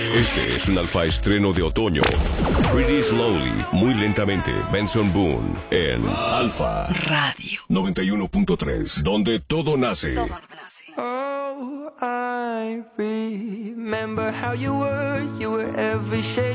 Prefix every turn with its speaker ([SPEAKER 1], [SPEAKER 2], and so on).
[SPEAKER 1] Este es un alfa estreno de otoño. Pretty Slowly, muy lentamente, Benson Boone, en Alfa
[SPEAKER 2] Radio
[SPEAKER 1] 91.3, donde todo nace.
[SPEAKER 3] Oh, I remember how you were every shade